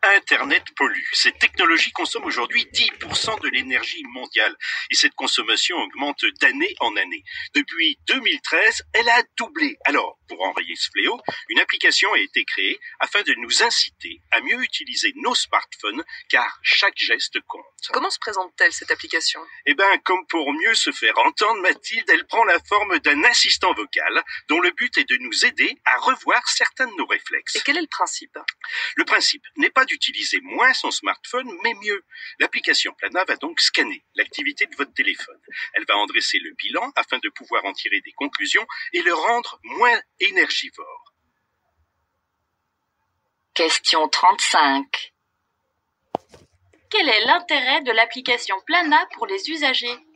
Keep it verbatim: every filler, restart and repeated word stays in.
Internet pollue. Cette technologie consomme aujourd'hui dix pour cent de l'énergie mondiale et cette consommation augmente d'année en année. Depuis deux mille treize, elle a doublé. Alors, pour enrayer ce fléau, une application a été créée afin de nous inciter à mieux utiliser nos smartphones car chaque geste compte. Comment se présente-t-elle cette application? Eh ben, comme pour mieux se faire entendre, Mathilde, elle prend la forme d'un assistant vocal dont le but est de nous aider à revoir certains de nos réflexes. Et quel est le principe? Le principe n'est pas d'utiliser moins son smartphone, mais mieux. L'application Plana va donc scanner l'activité de votre téléphone. Elle va en dresser le bilan afin de pouvoir en tirer des conclusions et le rendre moins énergivore. Question trente-cinq. Quel est l'intérêt de l'application Plana pour les usagers?